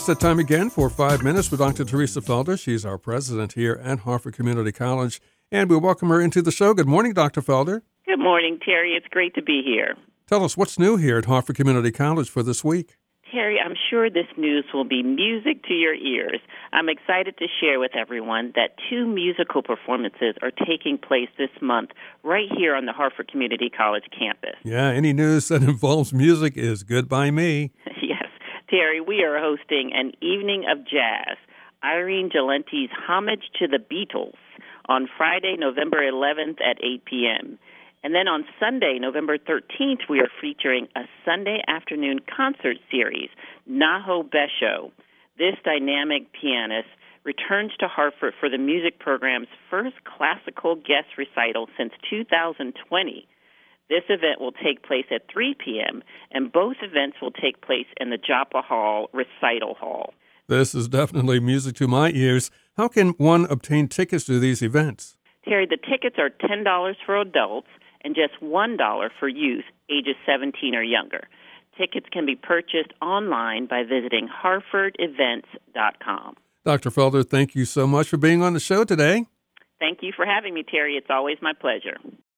that time again for 5 minutes with Dr. Teresa Felder. She's our president here at Harford Community College, and we welcome her into the show. Good morning, Dr. Felder. Good morning, Terry. It's great to be here. Tell us what's new here at Harford Community College for this week. Terry, I'm sure this news will be music to your ears. I'm excited to share with everyone that 2 musical performances are taking place this month right here on the Harford Community College campus. Yeah, any news that involves music is good by me. Yes. Terry, we are hosting an evening of jazz, Irene Galante's Homage to the Beatles, on Friday, November 11th at 8 p.m. And then on Sunday, November 13th, we are featuring a Sunday afternoon concert series, Naho Besho. This dynamic pianist returns to Harford for the music program's first classical guest recital since 2020. This event will take place at 3 p.m., and both events will take place in the Joppa Hall Recital Hall. This is definitely music to my ears. How can one obtain tickets to these events? Terry, the tickets are $10 for adults and just $1 for youth ages 17 or younger. Tickets can be purchased online by visiting harfordevents.com. Dr. Felder, thank you so much for being on the show today. Thank you for having me, Terry. It's always my pleasure.